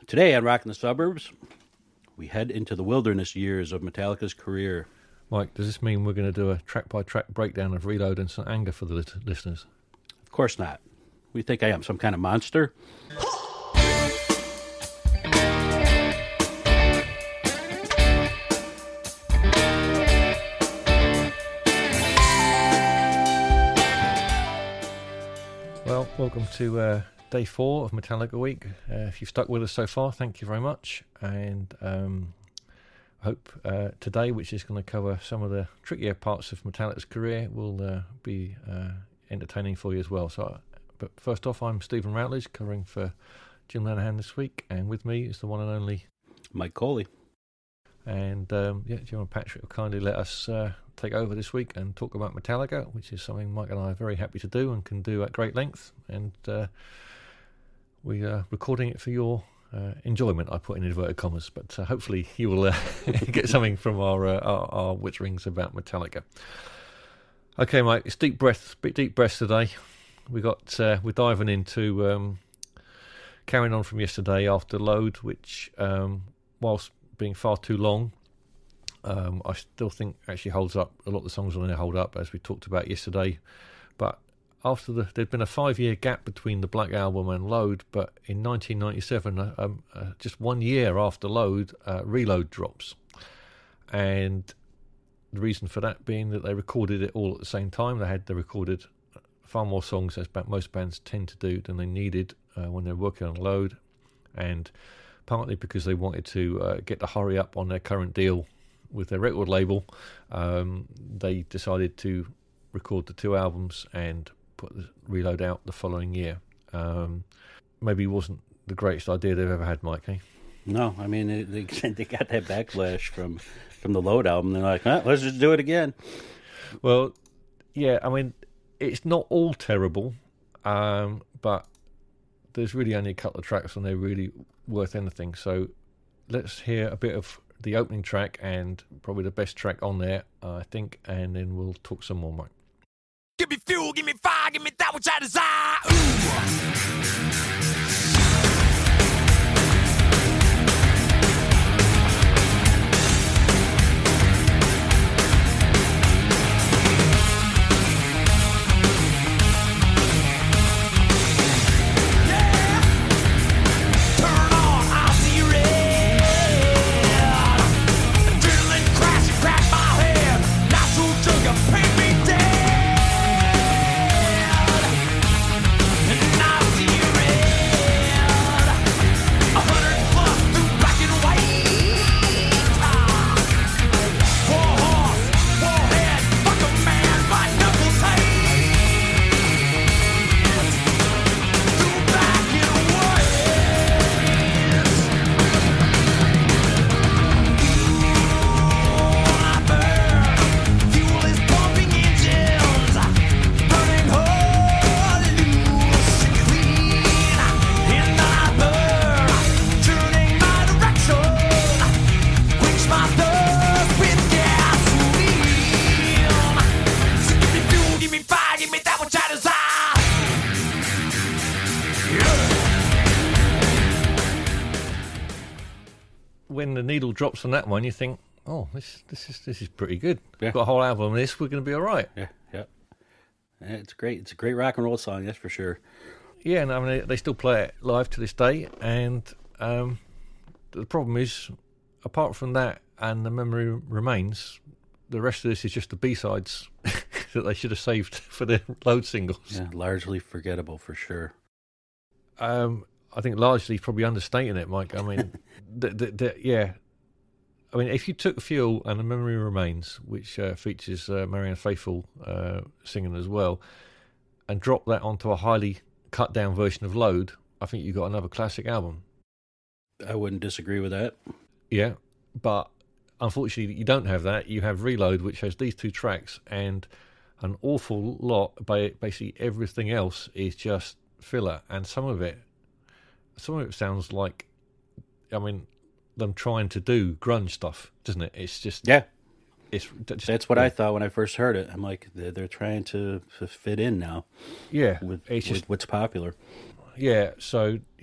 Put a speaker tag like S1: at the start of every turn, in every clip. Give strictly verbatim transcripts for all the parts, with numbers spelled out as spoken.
S1: Today on Rockin' the Suburbs, we head into the wilderness years of Metallica's career.
S2: Mike, does this mean we're going to do a track-by-track breakdown of Reload and Saint Anger for the lit- listeners?
S1: Of course not. We think I am some kind of monster?
S2: Well, welcome to uh, day four of Metallica Week. Uh, if you've stuck with us so far, thank you very much. And um, I hope uh, today, which is going to cover some of the trickier parts of Metallica's career, will uh, be uh, entertaining for you as well. So, but first off, I'm Stephen Routledge, covering for Jim Lanahan this week, and with me is the one and only
S1: Mike Coley.
S2: And um, yeah, Jim and Patrick will kindly let us uh, take over this week and talk about Metallica, which is something Mike and I are very happy to do and can do at great length. And uh, we are recording it for your uh, enjoyment, I put in inverted commas, but uh, hopefully you will uh, get something from our, uh, our our witterings about Metallica. Okay, Mike, it's deep breath, bit deep breaths today. We got uh, we're diving into um, carrying on from yesterday after Load, which um, whilst being far too long, um, I still think actually holds up. A lot of the songs on there hold up, as we talked about yesterday. But after the, there'd been a five-year gap between the Black Album and Load, but in nineteen ninety-seven, uh, um, uh, just one year after Load, uh, Reload drops. And the reason for that being that they recorded it all at the same time. They had they recorded far more songs, as most bands tend to do, than they needed uh, when they're working on Load. And partly because they wanted to uh, get the hurry up on their current deal with their record label, um, they decided to record the two albums and put the Reload out the following year. Um, maybe it wasn't the greatest idea they've ever had, Mike, eh?
S1: No, I mean, they, they got that backlash from, from the Load album. They're like, oh, let's just do it again.
S2: Well, yeah, I mean, it's not all terrible, um, but there's really only a couple of tracks and they're really worth anything. So let's hear a bit of the opening track and probably the best track on there, uh, I think, and then we'll talk some more, Mike.
S3: Give me fuel, give me fire, give me that which I desire. Ooh.
S2: When the needle drops on that one, you think, oh, this this is this is pretty good.
S1: Yeah.
S2: We've got a whole album of this, we're going to be all right.
S1: Yeah, yeah. Yeah, it's great. It's a great rock and roll song, that's for sure.
S2: Yeah, and I mean, they, they still play it live to this day, and um, the problem is, apart from that and The Memory Remains, the rest of this is just the B-sides that they should have saved for their Load singles.
S1: Yeah, largely forgettable for sure.
S2: Um, I think largely probably understating it, Mike. I mean, the, the, the, yeah. I mean, if you took Fuel and The Memory Remains, which uh, features uh, Marianne Faithfull uh, singing as well, and dropped that onto a highly cut-down version of Load, I think you got another classic album.
S1: I wouldn't disagree with that.
S2: Yeah, but unfortunately you don't have that. You have Reload, which has these two tracks, and an awful lot, by basically everything else is just filler, and some of it, some of it sounds like, I mean, them trying to do grunge stuff, doesn't it? It's just
S1: yeah.
S2: It's just,
S1: that's what
S2: yeah.
S1: I thought when I first heard it. I'm like, they're, they're trying to, to fit in now.
S2: Yeah,
S1: with,
S2: it's
S1: with
S2: just
S1: what's popular.
S2: Yeah, so yeah,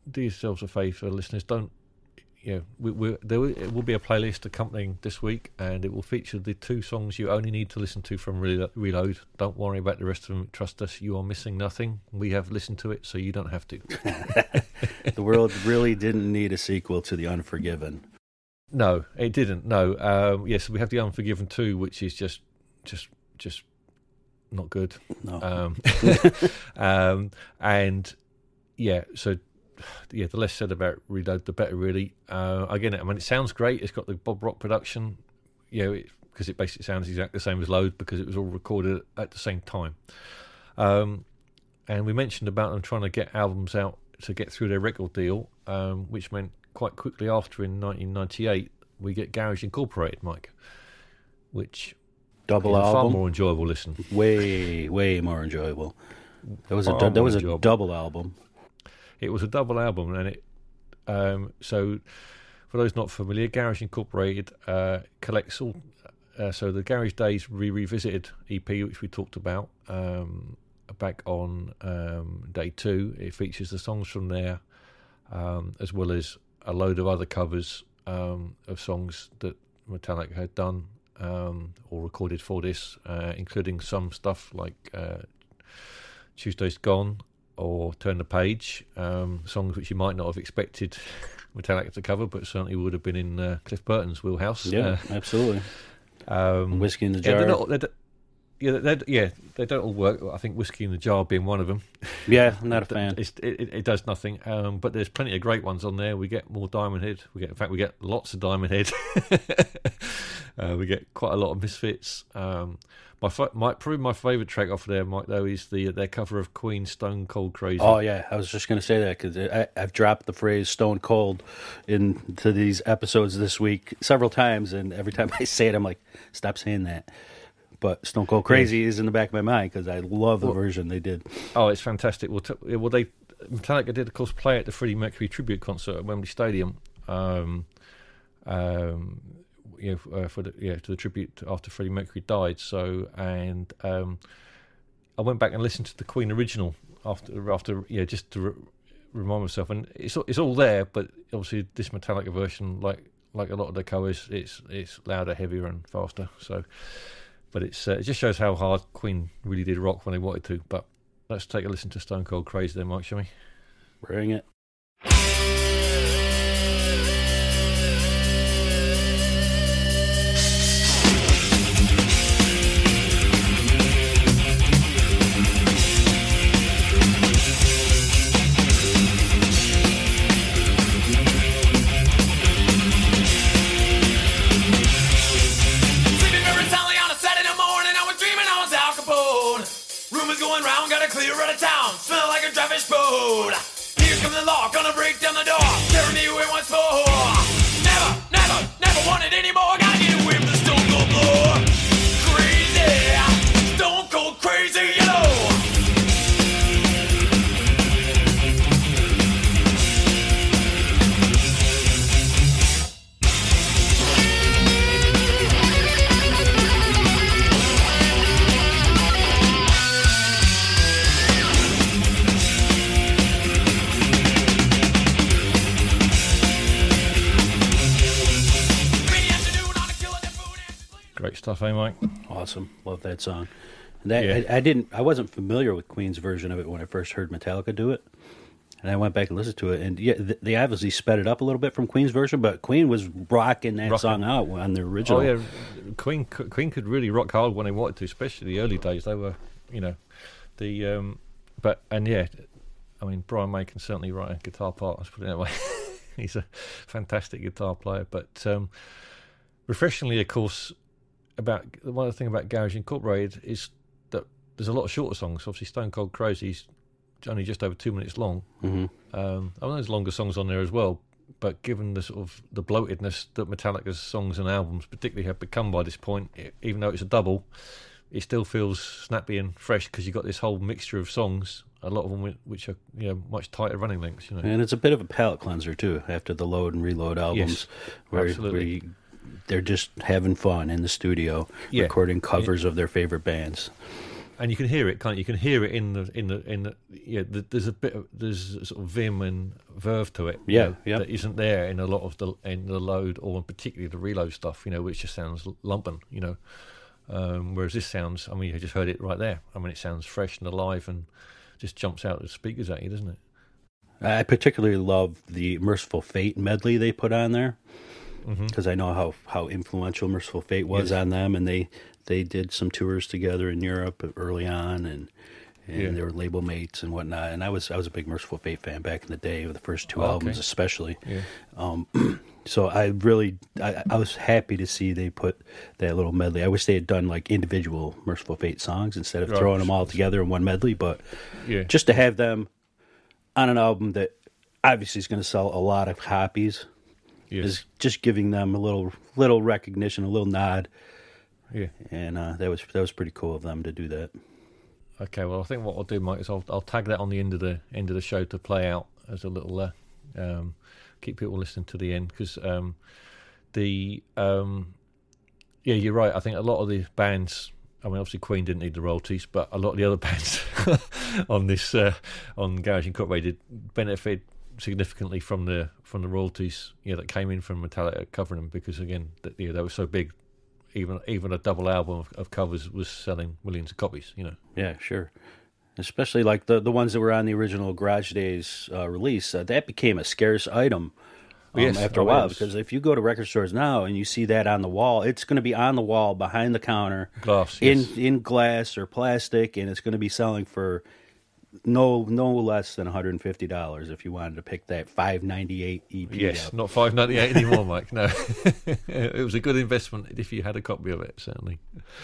S2: do yourselves a favour, listeners. Don't, you know, we, we, there will, it will be a playlist accompanying this week, and it will feature the two songs you only need to listen to from Relo- Reload. Don't worry about the rest of them. Trust us, you are missing nothing. We have listened to it, so you don't have to.
S1: The world really didn't need a sequel to The Unforgiven.
S2: No, it didn't. No. Um, yes, we have The Unforgiven two, which is just, just, just not good.
S1: No.
S2: Um, um, and yeah, so yeah, the less said about Reload, the better. Really. Uh, again, I mean, it sounds great. It's got the Bob Rock production, you know, because it, it basically sounds exactly the same as Load because it was all recorded at the same time. Um, and we mentioned about them trying to get albums out to get through their record deal, um, which meant quite quickly after in nineteen ninety-eight we get Garage Incorporated, Mike, which
S1: double
S2: is a
S1: album,
S2: far more enjoyable listen.
S1: Way, way more enjoyable. There was a
S2: Far
S1: there
S2: more
S1: was a
S2: enjoyable.
S1: double album.
S2: It was a double album, and it. Um, so, for those not familiar, Garage Incorporated uh, collects all. Uh, so the Garage Days Re Revisited E P, which we talked about um, back on um, day two, it features the songs from there, um, as well as a load of other covers um, of songs that Metallica had done um, or recorded for this, uh, including some stuff like uh, Tuesday's Gone or Turn the Page, um, songs which you might not have expected Metallica to cover, but certainly would have been in uh, Cliff Burton's wheelhouse.
S1: Yeah,
S2: Uh,
S1: absolutely.
S2: um,
S1: Whiskey in the
S2: yeah,
S1: Jar.
S2: they're not, they're, yeah, they're, yeah, they don't all work. I think Whiskey in the Jar being one of them.
S1: Yeah, I'm not a fan.
S2: It's, it, it, it does nothing, um, but there's plenty of great ones on there. We get more Diamond Head. We get, in fact, we get lots of Diamond Head. uh, we get quite a lot of Misfits. Um, my fi- my probably my favourite track off there, Mike, though, is the their cover of Queen's Stone Cold Crazy.
S1: Oh yeah, I was just going to say that because I've dropped the phrase "stone cold" into these episodes this week several times, and every time I say it, I'm like, "Stop saying that." But "Stone Cold Crazy" is in the back of my mind because I love the
S2: Well,
S1: version they did.
S2: Oh, it's fantastic. Well, t- well, they Metallica did, of course, play at the Freddie Mercury tribute concert at Wembley Stadium. Um, um, you know, uh, for the yeah to the tribute after Freddie Mercury died. So, and um, I went back and listened to the Queen original after after yeah just to re- remind myself, and it's it's all there, but obviously this Metallica version, like like a lot of the covers, it's it's louder, heavier, and faster. So. But it's uh, it just shows how hard Queen really did rock when they wanted to. But let's take a listen to Stone Cold Crazy then, Mike, shall we?
S1: Bring it.
S3: Going round, gotta clear out of town. Smell like a dry fish boat. Here comes the law, gonna break down the door. Carry me away once more. Never, never, never want it anymore. Gotta get away from the stone cold floor. Crazy, stone cold crazy, you know.
S2: Great stuff, eh, Mike?
S1: Awesome, love that song. And that,
S2: Yeah.
S1: I, I didn't, I wasn't familiar with Queen's version of it when I first heard Metallica do it, and I went back and listened to it. And yeah, th- they obviously sped it up a little bit from Queen's version, but Queen was rocking that
S2: Rocking.
S1: song out on the original.
S2: Oh yeah, Queen Queen could really rock hard when they wanted to, especially the early days. They were, you know, the um, but and yeah, I mean Brian May can certainly write a guitar part. Let's put it that way. He's a fantastic guitar player. But um, refreshingly, of course, about one of the thing about Garage Incorporated is that there's a lot of shorter songs. Obviously, Stone Cold Crazy's only just over two minutes long.
S1: Mm-hmm.
S2: Um, I mean, there's longer songs on there as well, but given the sort of the bloatedness that Metallica's songs and albums particularly have become by this point, it, even though it's a double, it still feels snappy and fresh because you've got this whole mixture of songs, a lot of them which are, you know, much tighter running lengths. You know,
S1: And it's a bit of a palate cleanser too after the Load and Reload albums,
S2: Yes,
S1: where,
S2: absolutely.
S1: where you, they're just having fun in the studio,
S2: Yeah.
S1: recording covers of their favorite bands.
S2: and you can hear it, can't you? You can hear it in the in the in the yeah. The, there's a bit of there's sort of vim and verve to it.
S1: Yeah,
S2: you know,
S1: yeah.
S2: That isn't there in a lot of the in the load or particularly the reload stuff. You know, which just sounds lumpen. You know, um, whereas this sounds. I mean, you just heard it right there. I mean, it sounds fresh and alive and just jumps out of the speakers at you, doesn't it?
S1: I particularly love the Merciful Fate medley they put on there, because
S2: Mm-hmm.
S1: I know how, how influential Merciful Fate was
S2: Yes.
S1: on them, and they, they did some tours together in Europe early on, and and
S2: Yeah.
S1: they were label mates and whatnot. And I was I was a big Merciful Fate fan back in the day, with the first two
S2: Oh, okay.
S1: albums especially.
S2: Yeah.
S1: Um, so I really I, I was happy to see they put that little medley. I wish they had done like individual Merciful Fate songs instead of
S2: Right.
S1: throwing them all together in one medley. But
S2: Yeah.
S1: just to have them on an album that obviously is going to sell a lot of copies
S2: Yes.
S1: is just giving them a little little recognition, a little nod,
S2: Yeah.
S1: and uh, that was that was pretty cool of them to do that.
S2: Okay, well, I think what I'll do, Mike, is I'll, I'll tag that on the end of the end of the show to play out as a little uh, um, keep people listening to the end, because um, the um, yeah, you're right. I think a lot of the bands. I mean, obviously Queen didn't need the royalties, but a lot of the other bands on this uh, on Garage Incorporated benefited significantly from the from the royalties, you know, that came in from Metallica covering them, because again, that, you know, they were so big. Even even a double album of, of covers was selling millions of copies. You know.
S1: Yeah, sure. Especially like the the ones that were on the original Garage Days uh, release, uh, that became a scarce item um,
S2: Yes,
S1: after a
S2: oh,
S1: while.
S2: it was.
S1: Because if you go to record stores now and you see that on the wall, it's going to be on the wall behind the counter,
S2: Glass,
S1: in
S2: yes.
S1: in glass or plastic, and it's going to be selling for no no less than one hundred and fifty dollars if you wanted to pick that five ninety eight E P.
S2: Yes,
S1: up.
S2: not five ninety eight anymore, Mike. No, it was a good investment if you had a copy of it, certainly.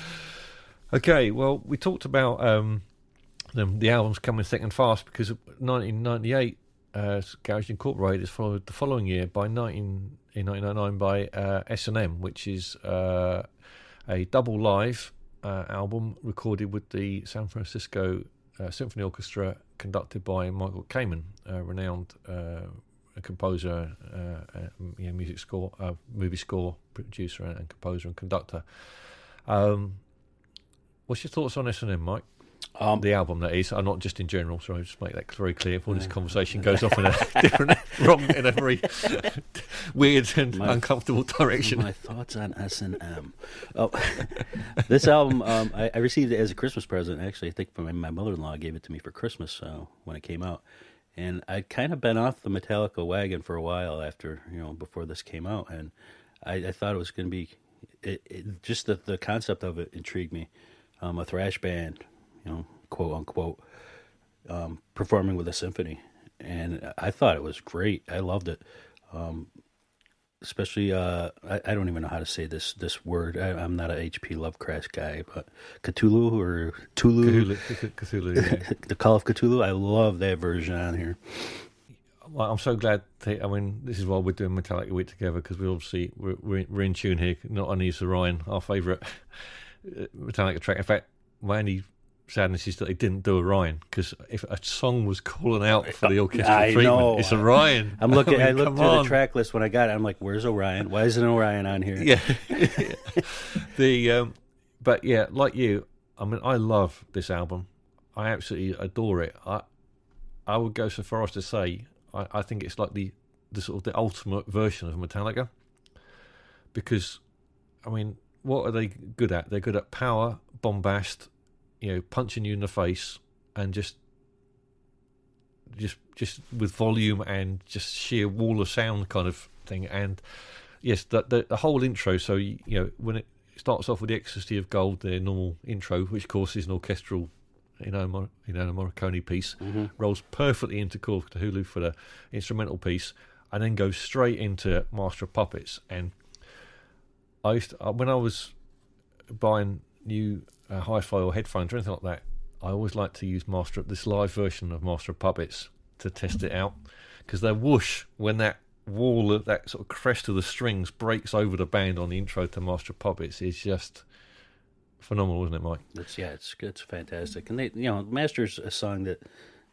S2: Okay, well, we talked about um, the, the albums coming thick and fast, because nineteen ninety-eight, uh, Garage Incorporated is followed the following year by nineteen in nineteen ninety-nine by uh, S and M, which is uh, a double live uh, album recorded with the San Francisco uh, Symphony Orchestra, conducted by Michael Kamen, a renowned uh, composer, uh, uh, yeah, music score, uh, movie score producer, and, and composer and conductor. Um, what's your thoughts on S and M, Mike?
S1: Um,
S2: The album, that is, uh, not just in general. So I'll just make that very clear before this conversation goes off in a different, wrong, in a very weird and
S1: My-
S2: uncomfortable direction.
S1: My thoughts on S and M. Oh, this album, um, I, I received it as a Christmas present. Actually, I think my, my mother-in-law gave it to me for Christmas uh, when it came out. And I'd kind of been off the Metallica wagon for a while after, you know, before this came out. And I, I thought it was going to be, it, it, just the, the concept of it intrigued me. Um, a thrash band, you know, quote unquote, um, performing with a symphony. And I thought it was great. I loved it. Um, especially, uh, I, I don't even know how to say this this word. I, I'm not a H P Lovecraft guy, but Cthulhu or Tulu,
S2: Cthulhu, Cthulhu, yeah.
S1: the Call of Cthulhu. I love that version on here.
S2: Well, I'm so glad. To, I mean, this is why we're doing Metallica Week together, because we obviously we're, we're, we're in tune here. Not only is Orion our favourite Metallica track. In fact, my only sadness is that they didn't do Orion, because if a song was calling out for the orchestral
S1: I
S2: treatment,
S1: know.
S2: it's Orion.
S1: I'm looking.
S2: I,
S1: I,
S2: mean,
S1: looked
S2: come
S1: through
S2: on.
S1: the track list when I got it. I'm like, "Where's Orion? Why isn't Orion on here?"
S2: Yeah. the um, but yeah, like you, I mean, I love this album. I absolutely adore it. I I would go so far as to say I, I think it's like the the sort of the ultimate version of Metallica, because I mean, what are they good at? They're good at power, bombast, you know, punching you in the face, and just just just with volume and just sheer wall of sound kind of thing. And yes, the the, the whole intro. So you, you know, when it starts off with the Ecstasy of Gold, their normal intro, which of course is an orchestral, you know, Mor- you know, a Morricone piece,
S1: Mm-hmm.
S2: rolls perfectly into Call of Cthulhu for the instrumental piece, and then goes straight into Master of Puppets. And I used to, uh, when I was buying new uh, hi-fi or headphones or anything like that, I always like to use Master this live version of Master of Puppets to test it out, because they're whoosh when that wall of that sort of crest of the strings breaks over the band on the intro to Master of Puppets is just phenomenal, isn't it, Mike?
S1: It's, yeah, it's it's fantastic, and they, you know, Master's a song that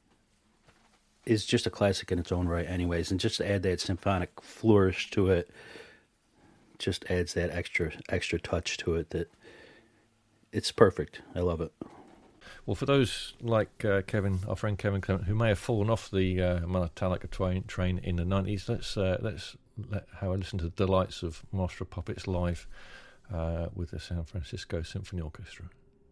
S1: is just a classic in its own right, anyways. And just to add that symphonic flourish to it, just adds that extra extra touch to it. That it's perfect. I love it.
S2: Well, for those like uh, Kevin, our friend Kevin Clement, who may have fallen off the uh, Metallica train, train in the nineties, let's uh, let's let have a listen to the delights of Master of Puppets live uh, with the San Francisco Symphony Orchestra.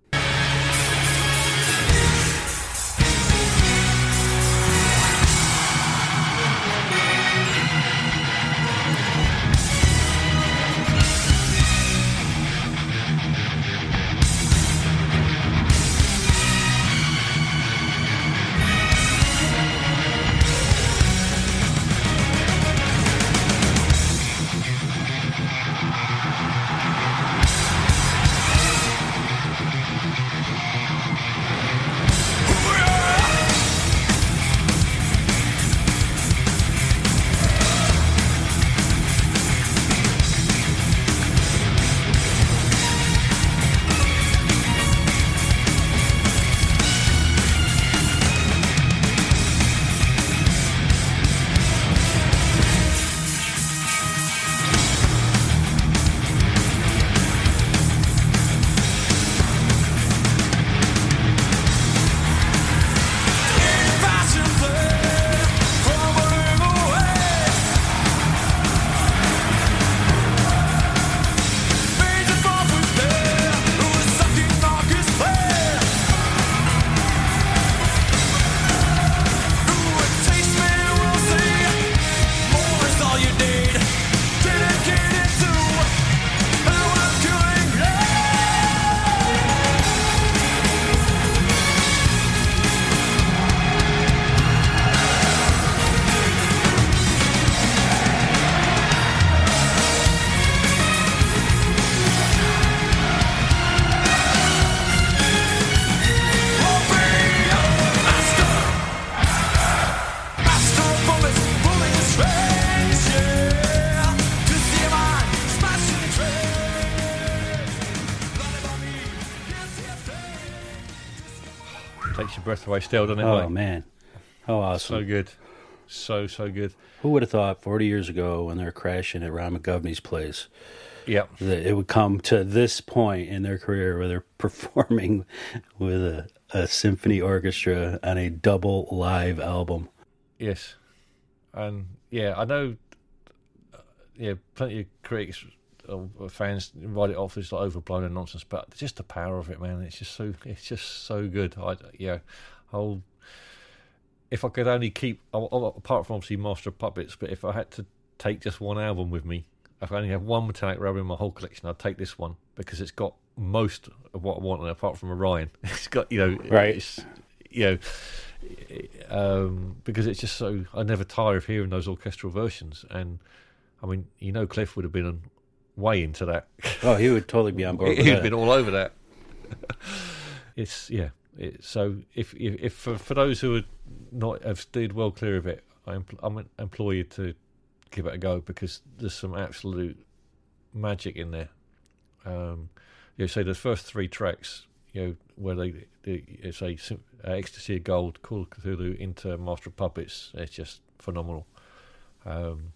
S2: Breath away still, doesn't it?
S1: Oh,
S2: like?
S1: man. How awesome.
S2: So good. So, so good.
S1: Who would have thought forty years ago when they were crashing at Ron McGovney's place,
S2: yeah,
S1: that it would come to this point in their career where they're performing with a, a symphony orchestra on a double live album?
S2: Yes. And, yeah, I know, uh, yeah, plenty of critics or fans write it off as like overblown and nonsense, but just the power of it, man, it's just so it's just so good. I yeah, I'll if I could only keep apart from obviously Master of Puppets, but if I had to take just one album with me, if I only have one Metallica album in my whole collection, I'd take this one because it's got most of what I want, and apart from Orion, it's got you know
S1: right,
S2: it's, you know, um, because it's just so I never tire of hearing those orchestral versions, and I mean you know Cliff would have been on. Way into that.
S1: Oh, he would totally be on board.
S2: He'd have been all over that. It's yeah. It, so if if, if for, for those who are not have stayed well clear of it, I impl- I'm implore you to give it a go because there's some absolute magic in there. Um, you know, say the first three tracks, you know, where they, they it's a uh, Ecstasy of Gold, Call of Cthulhu into Master of Puppets. It's just phenomenal. Um,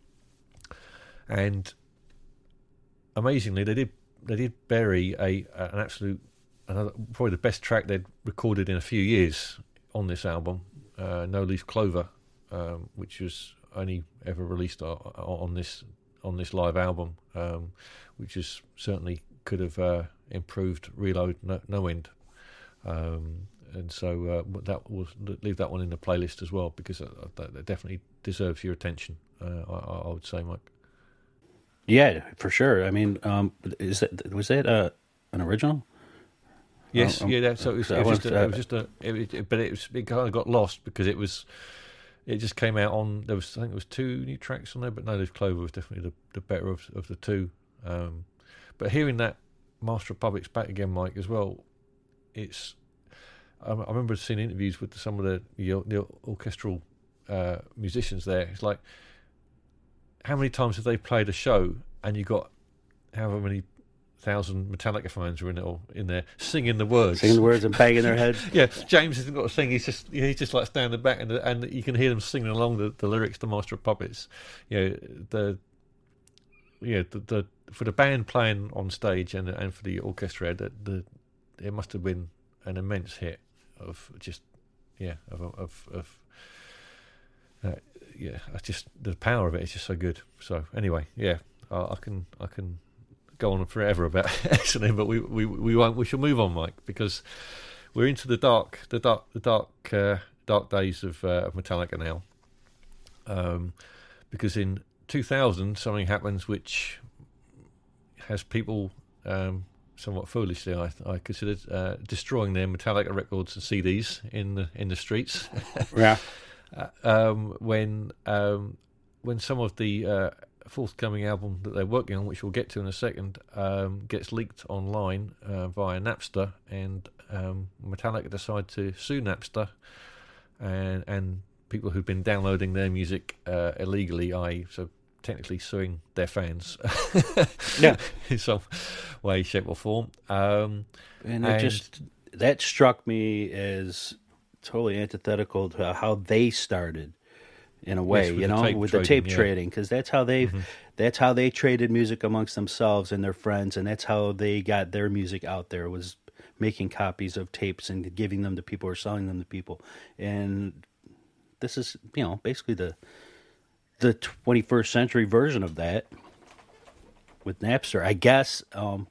S2: and amazingly, they did they did bury a an absolute another, probably the best track they'd recorded in a few years on this album, uh, No Leaf Clover, um, which was only ever released on this on this live album, um, which is certainly could have uh, improved Reload no, no end, um, and so uh, that will leave that one in the playlist as well because that definitely deserves your attention. Uh, I, I would say, Mike.
S1: Yeah, for sure. I mean, um, is that was that uh, an original?
S2: Yes,
S1: um,
S2: yeah. That, so it was,
S1: so
S2: it was just,
S1: to,
S2: a, it was just a, it, it, but it was it kind of got lost because it was, it just came out on. There was I think there was two new tracks on there, but No Leaf Clover was definitely the, the better of of the two. Um, but hearing that Master of Puppets back again, Mike, as well, it's. I, I remember seeing interviews with some of the the, the orchestral uh, musicians there. It's like. How many times have they played a show and you got however many thousand Metallica fans were in it or in there singing the words,
S1: singing the words and banging their heads?
S2: Yeah, James hasn't got to sing. He's just he's just like standing back and and you can hear them singing along the, the lyrics to Master of Puppets. You know the yeah the, the for the band playing on stage and and for the orchestra, the, the it must have been an immense hit of just yeah of of, of uh, yeah. I just the power of it is just so good. So anyway, yeah, I, I can I can go on forever about S and M, but we, we we won't. We shall move on, Mike, because we're into the dark the dark the dark uh, dark days of, uh, of Metallica now. Um, because in two thousand something happens which has people um, somewhat foolishly, I, I considered, uh, destroying their Metallica records and C Ds in the in the streets.
S1: Yeah.
S2: uh, um, when um, when some of the uh, forthcoming album that they're working on, which we'll get to in a second, um, gets leaked online uh, via Napster, and um, Metallica decide to sue Napster and and people who've been downloading their music uh, illegally, that is, so technically suing their fans,
S1: yeah,
S2: in some way, shape, or form. Um,
S1: and it
S2: and
S1: just that struck me as totally antithetical to how they started, in a way,
S2: yes,
S1: you
S2: the
S1: know,
S2: tape
S1: with
S2: trading,
S1: the tape
S2: yeah.
S1: trading, because that's how they,
S2: Mm-hmm.
S1: that's how they traded music amongst themselves and their friends, and that's how they got their music out there, was making copies of tapes and giving them to people or selling them to people. And this is, you know, basically the the twenty-first century version of that with Napster, I guess. Um,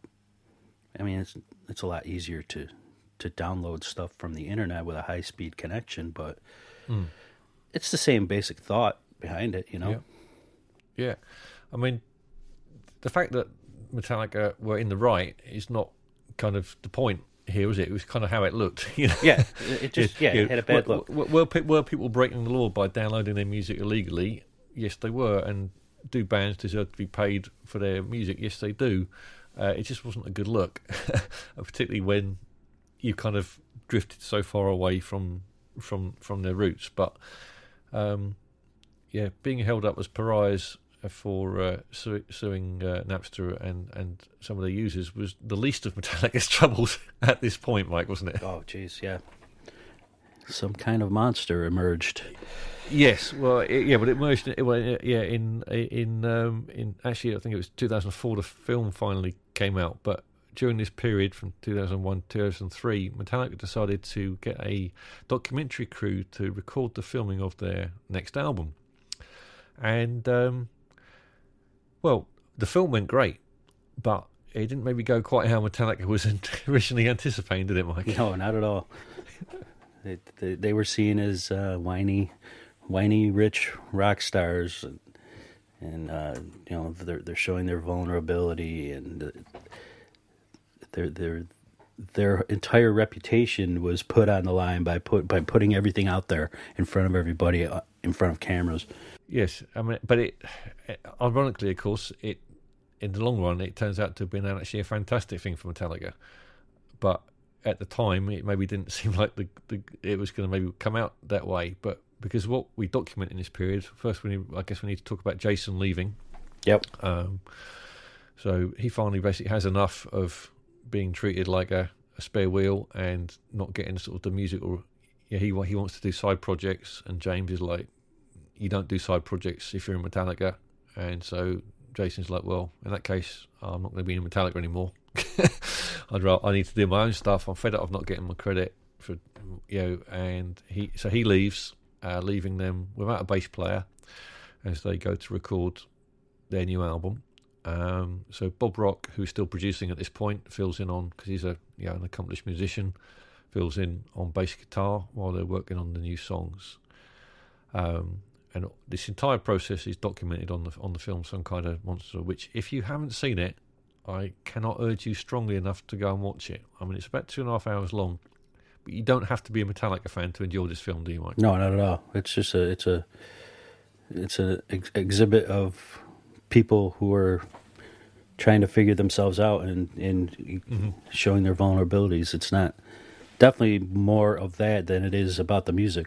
S1: I mean, it's it's a lot easier to to download stuff from the internet with a high speed connection, but
S2: Mm.
S1: it's the same basic thought behind it, you know.
S2: Yeah. Yeah, I mean, the fact that Metallica were in the right is not kind of the point here, was it? It was kind of how it looked, you know.
S1: Yeah, it just yeah, it had a bad
S2: were,
S1: look.
S2: Were, were, pe- were people breaking the law by downloading their music illegally? Yes, they were. And do bands deserve to be paid for their music? Yes, they do. Uh, it just wasn't a good look, particularly when you kind of drifted so far away from from from their roots. But um, yeah, being held up as pariahs for uh, su- suing uh, Napster and, and some of their users was the least of Metallica's troubles at this point, Mike, wasn't it?
S1: Oh, jeez, yeah. Some kind of monster emerged.
S2: Yes, well, it, yeah, but it emerged. It, well, yeah, in in um, in actually, I think it was two thousand four. The film finally came out, but during this period from two thousand one to two thousand three, Metallica decided to get a documentary crew to record the filming of their next album, and um, well, the film went great, but it didn't maybe go quite how Metallica was originally anticipating, did it, Mike?
S1: No, not at all. they, they, they were seen as uh, whiny, whiny, rich rock stars, and, and uh, you know they're they're showing their vulnerability, and uh, their their their entire reputation was put on the line by put by putting everything out there in front of everybody, uh, in front of cameras.
S2: Yes, I mean, but it, ironically, of course, it in the long run, it turns out to have been actually a fantastic thing for Metallica. But at the time, it maybe didn't seem like the, the it was going to maybe come out that way. But because what we document in this period, first, we need, I guess we need to talk about Jason leaving.
S1: Yep.
S2: Um, so he finally basically has enough of being treated like a, a spare wheel and not getting sort of the musical. Yeah, he he wants to do side projects, and James is like, you don't do side projects if you're in Metallica. And so Jason's like, well, in that case, I'm not going to be in Metallica anymore. I'd rather, I need to do my own stuff. I'm fed up of not getting my credit for, you know, and he so he leaves, uh, leaving them without a bass player as they go to record their new album. Um, so Bob Rock, who's still producing at this point, fills in on, because he's a you know an accomplished musician, fills in on bass guitar while they're working on the new songs. Um, and this entire process is documented on the on the film Some Kind of Monster, which, if you haven't seen it, I cannot urge you strongly enough to go and watch it. I mean, it's about two and a half hours long, but you don't have to be a Metallica fan to enjoy this film, do you, Mike?
S1: No, not at all. It's just a it's a it's an ex- exhibit of people who are trying to figure themselves out and and mm-hmm. showing their vulnerabilities. It's not definitely more of that than it is about the music.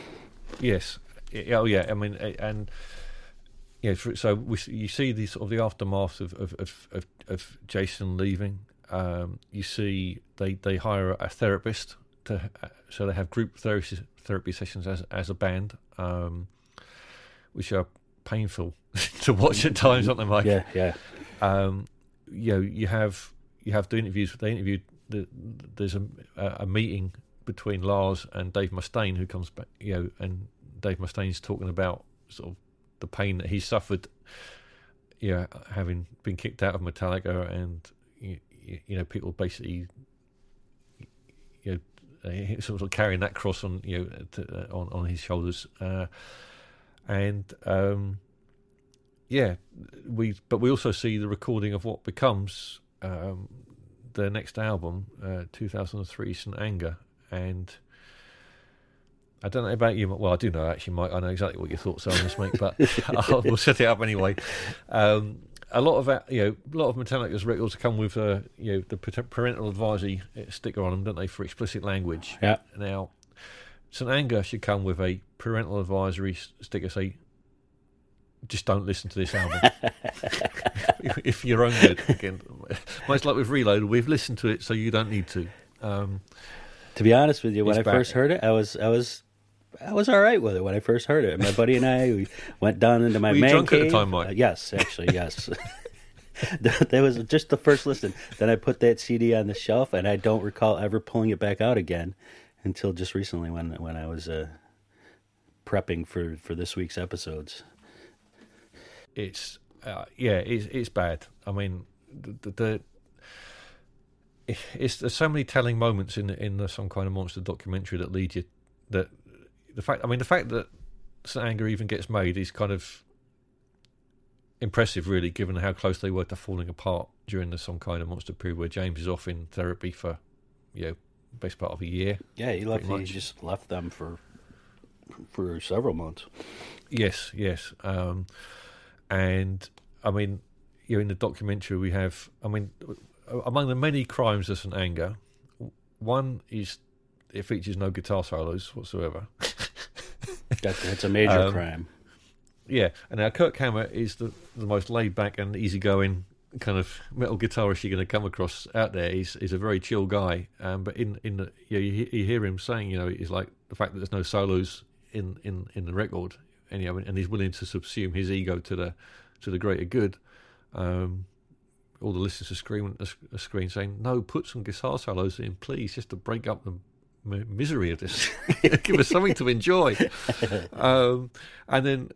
S2: Yes. Oh yeah. I mean, and yeah. So we, you see the sort of the aftermath of of of, of, of Jason leaving. Um, you see they, they hire a therapist to so they have group therapy therapy sessions as as a band, um, which are painful to watch at times, aren't they, Mike?
S1: Yeah, yeah.
S2: Um, you know, you have you have the interviews. They interviewed the, there's a, a meeting between Lars and Dave Mustaine, who comes back, you know, and Dave Mustaine's talking about sort of the pain that he suffered, you know, having been kicked out of Metallica, and you, you know, people basically, you know, sort of carrying that cross on, you know, to, uh, on on his shoulders, uh, and um, yeah, we but we also see the recording of what becomes um, their next album, uh, two thousand three, Saint Anger, and I don't know about you. Well, I do know actually, Mike. I know exactly what your thoughts are on this, mate. But we'll set it up anyway. Um, a lot of you know, a lot of Metallica's records come with uh, you know, the parental advisory sticker on them, don't they, for explicit language?
S1: Yeah.
S2: Now, Saint Anger should come with a parental advisory sticker, say, just don't listen to this album. If you're own good, again, much like with Reload, we've listened to it, so you don't need to. Um,
S1: to be honest with you, when I
S2: back.
S1: first heard it, I was, I was. I was all right with it when I first heard it. My buddy and I, we went down into my
S2: Were you
S1: man
S2: drunk
S1: cave.
S2: at the time, Mike?
S1: Uh, yes, actually, yes. That was just the first listen. Then I put that C D on the shelf, and I don't recall ever pulling it back out again until just recently when when I was uh, prepping for, for this week's episodes.
S2: It's uh, yeah, it's it's bad. I mean, the, the it's there's so many telling moments in in the Some Kind of Monster documentary that lead you that. The fact, I mean, the fact that Saint Anger even gets made is kind of impressive, really, given how close they were to falling apart during the Some Kind of Monster period, where James is off in therapy for, you know, best part of a year.
S1: Yeah, he left. He just left them for for several months.
S2: Yes, yes, um, and I mean, you know, in the documentary we have, I mean, among the many crimes of Saint Anger, one is it features no guitar solos whatsoever.
S1: That, that's a major
S2: um,
S1: crime.
S2: Yeah, and now Kirk Hammett is the, the most laid back and easygoing kind of metal guitarist you're going to come across out there. He's he's a very chill guy, um, but in in the, you, know, you, you hear him saying, you know, he's like the fact that there's no solos in, in, in the record, and you know, and he's willing to subsume his ego to the to the greater good. Um, all the listeners are screaming a screen saying, "No, put some guitar solos in, please, just to break up the m- misery of this. Give us something to enjoy." Um, and then,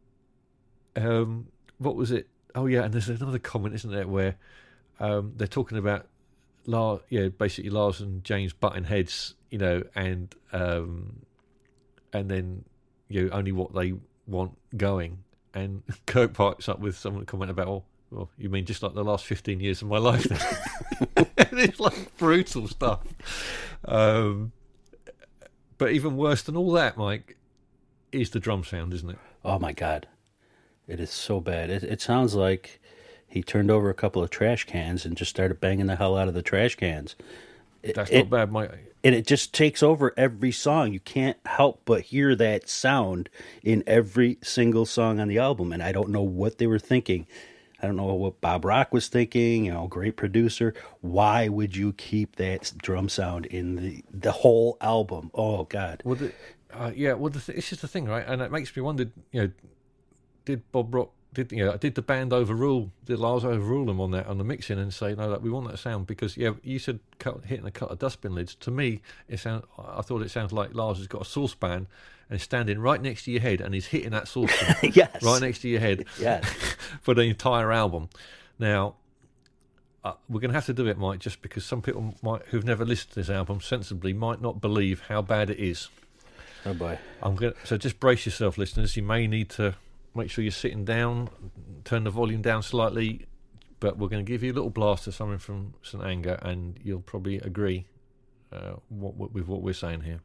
S2: um, what was it? Oh yeah, and there's another comment, isn't there, where um, they're talking about Lars, yeah, basically Lars and James butting heads, you know, and um, and then you know only what they want going. And Kirk pipes up with some comment about, oh, well, you mean just like the last fifteen years of my life? And it's like brutal stuff. Um, but even worse than all that, Mike, is the drum sound, isn't it?
S1: Oh my God. It is so bad. It, it sounds like he turned over a couple of trash cans and just started banging the hell out of the trash cans. It,
S2: That's
S1: it,
S2: not bad, Mike.
S1: And it just takes over every song. You can't help but hear that sound in every single song on the album. And I don't know what they were thinking. I don't know what Bob Rock was thinking. You know, great producer. Why would you keep that drum sound in the the whole album? Oh God.
S2: Well, the, uh, yeah. Well, the th- it's just the thing, right? And it makes me wonder. You know, did Bob Rock? Did you know? Did the band overrule? Did Lars overrule them on that on the mixing and say no, that we want that sound? Because yeah, you said cut, hitting a cut of dustbin lids. To me, it sound. I thought it sounds like Lars has got a saucepan and standing right next to your head, and he's hitting that saucepan
S1: yes.
S2: right next to your head.
S1: Yes.
S2: For the entire album. Now, uh, we're going to have to do it, Mike, just because some people might who've never listened to this album sensibly might not believe how bad it is.
S1: Oh boy.
S2: I'm going so just brace yourself, listeners. You may need to make sure you're sitting down, turn the volume down slightly, but we're going to give you a little blast of something from Saint Anger, and you'll probably agree uh, what, what, with what we're saying here.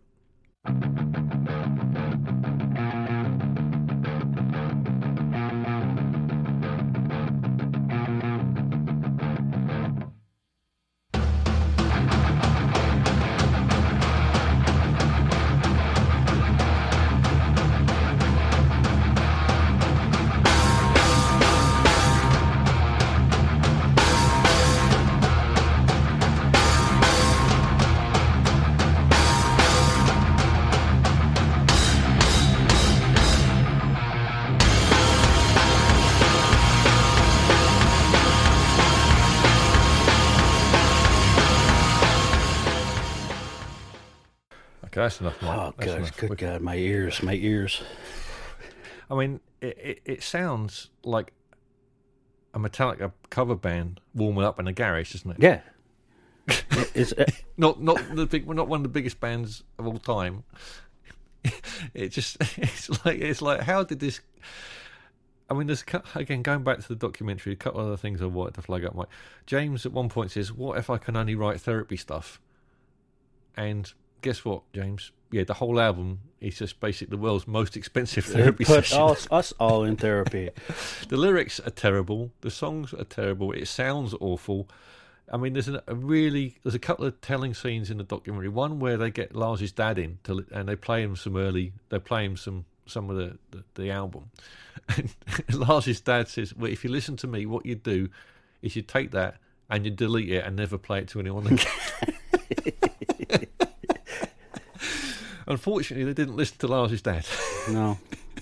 S2: Okay, that's enough, Mike.
S1: Oh,
S2: That's
S1: God,
S2: enough.
S1: good
S2: We-
S1: God, my ears, my ears.
S2: I mean, it, it, it sounds like a Metallica cover band warming up in a garage, doesn't it?
S1: Yeah. It- it's, uh,
S2: Not not the big, not one of the biggest bands of all time. It just it's like it's like how did this? I mean, there's a cou- again going back to the documentary. A couple of other things I wanted to flag up. Mike James at one point says, "What if I can only write therapy stuff?" And guess what, James? Yeah, the whole album is just basically the world's most expensive therapy
S1: put
S2: session.
S1: all, us all in therapy.
S2: The lyrics are terrible. The songs are terrible. It sounds awful. I mean, there's a, a really there's a couple of telling scenes in the documentary. One where they get Lars's dad in to, li- and they play him some early. They play him some some of the the, the album. And Lars's dad says, "Well, if you listen to me, what you do is you take that and you delete it and never play it to anyone again." Unfortunately, they didn't listen to Lars's dad.
S1: No.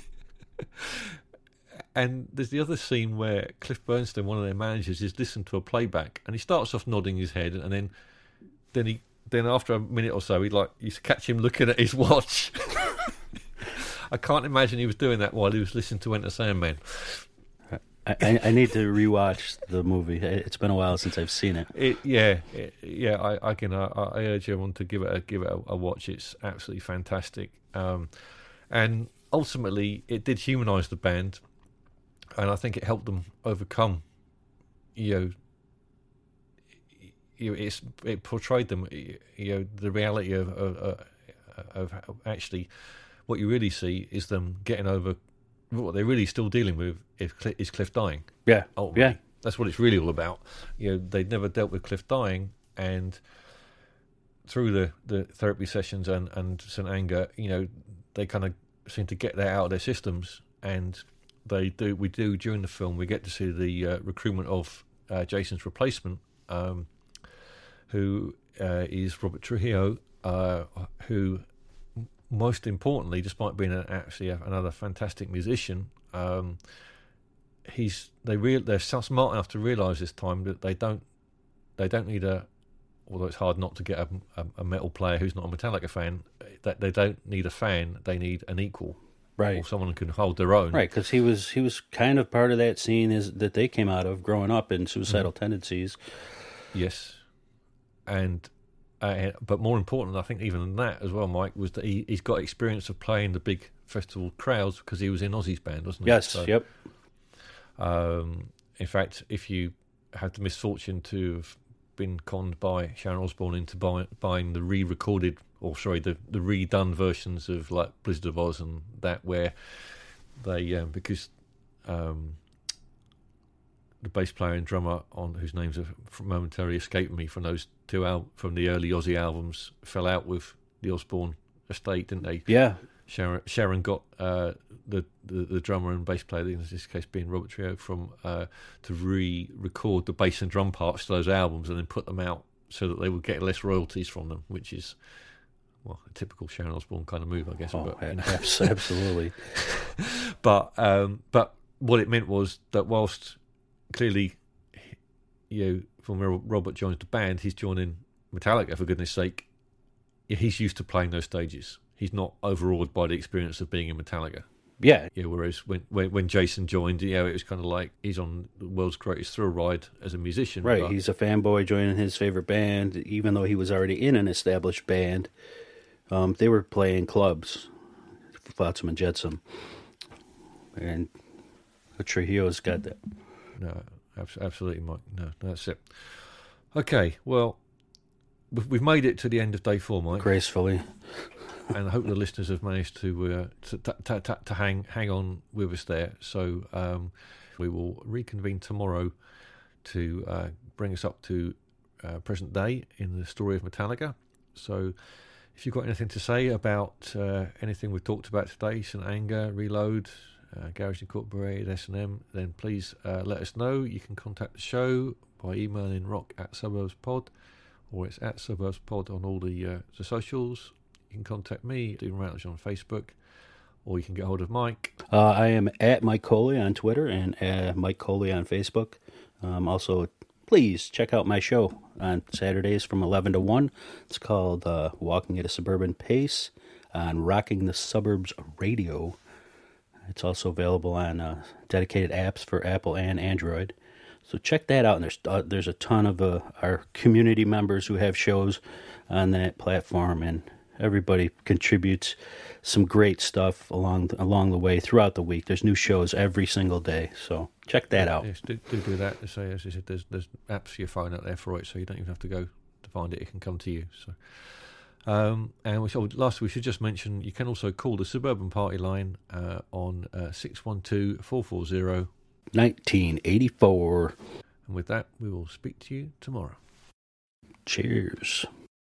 S2: And there's the other scene where Cliff Bernstein, one of their managers, is listening to a playback, and he starts off nodding his head, and then, then he, then after a minute or so, he like you catch him looking at his watch. I can't imagine he was doing that while he was listening to Enter Sandman.
S1: I, I, I need to rewatch the movie. It's been a while since I've seen it.
S2: It, yeah, it, yeah. I, I can. I, I urge everyone to give it a give it a, a watch. It's absolutely fantastic, um, and ultimately, it did humanise the band. And I think it helped them overcome, you know, you know, it's it portrayed them, you know, the reality of of, of of actually what you really see is them getting over what they're really still dealing with is Cliff, is Cliff dying.
S1: Yeah,
S2: Oh,
S1: yeah.
S2: That's what it's really all about. You know, they'd never dealt with Cliff dying, and through the, the therapy sessions and and Saint Anger, you know, they kind of seem to get that out of their systems. And they do. We do during the film. We get to see the uh, recruitment of uh, Jason's replacement, um, who uh, is Robert Trujillo, uh, who, most importantly, despite being a, actually a, another fantastic musician, um, he's they real they're smart enough to realise this time that they don't they don't need a. Although it's hard not to get a, a, a metal player who's not a Metallica fan, that they don't need a fan. They need an equal.
S1: Right.
S2: Or someone who can hold their own.
S1: Right, because he was he was kind of part of that scene is that they came out of growing up in suicidal mm. tendencies.
S2: Yes, and uh, but more important, I think, even than that as well, Mike, was that he he's got experience of playing the big festival crowds because he was in Ozzy's band, wasn't he?
S1: Yes.
S2: So,
S1: yep.
S2: Um, in fact, if you had the misfortune to have been conned by Sharon Osbourne into buy, buying the re-recorded, or sorry, the, the redone versions of like Blizzard of Oz and that, where they um, because um, the bass player and drummer on whose names have momentarily escaped me from those two al- from the early Ozzy albums fell out with the Osbourne estate, didn't they?
S1: Yeah.
S2: Sharon Sharon got uh, the, the the drummer and bass player, in this case being Robert Trujillo, from uh, to re-record the bass and drum parts to those albums and then put them out so that they would get less royalties from them, which is, well, a typical Sharon Osbourne kind of move, I guess.
S1: Oh,
S2: but, you know.
S1: absolutely.
S2: but um, but what it meant was that whilst clearly, you know, when Robert joins the band, he's joining Metallica, for goodness sake. He's used to playing those stages. He's not overawed by the experience of being in Metallica.
S1: Yeah.
S2: Yeah. Whereas when, when when Jason joined, you know, it was kind of like he's on the world's greatest thrill ride as a musician.
S1: Right.
S2: But
S1: He's a fanboy joining his favorite band, even though he was already in an established band. Um, they were playing clubs, Flotsam and Jetsam, and Trujillo's got that.
S2: No, absolutely, Mike. No, that's it. Okay. Well, we've made it to the end of day four, Mike.
S1: Gracefully.
S2: And I hope the listeners have managed to uh, to, to, to, to hang hang on with us there. So um, we will reconvene tomorrow to uh, bring us up to uh, present day in the story of Metallica. So if you've got anything to say about uh, anything we've talked about today, Saint Anger, Reload, uh, Garage Incorporated, S and M, then please uh, let us know. You can contact the show by emailing rock at suburbspod, or it's at suburbspod on all the, uh, the socials. You can contact me, Stephen Routledge, on Facebook, or you can get hold of Mike.
S1: Uh, I am at Mike Coley on Twitter and uh, Mike Coley on Facebook. Um, also, please check out my show on Saturdays from eleven to one. It's called uh, Walking at a Suburban Pace on Rocking the Suburbs Radio. It's also available on uh, dedicated apps for Apple and Android. So check that out. And there's uh, there's a ton of uh, our community members who have shows on that platform, and everybody contributes some great stuff along the, along the way throughout the week. There's new shows every single day, so check that out.
S2: Yes, do, do do that. Say, as I said, there's there's apps for your phone out there for it, so you don't even have to go to find it. It can come to you. So. Um, and we should, last we should just mention you can also call the Suburban Party line uh, on uh, six one two, four four zero
S1: nineteen eighty-four.
S2: And with that, we will speak to you tomorrow.
S1: Cheers.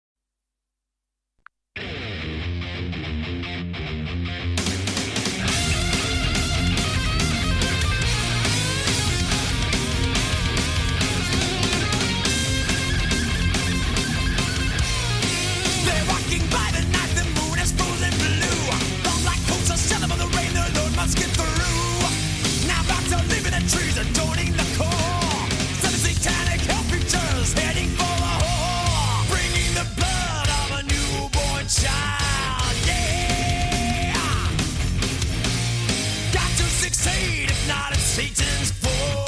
S3: Get through. Now back to living in trees and adorning the core. Some satanic hell creatures heading for the whore, bringing the blood of a newborn child. Yeah, got to succeed, if not it's Satan's fall.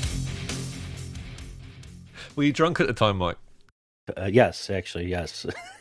S2: Were you drunk at the time, Mike?
S1: Uh, yes, actually, yes.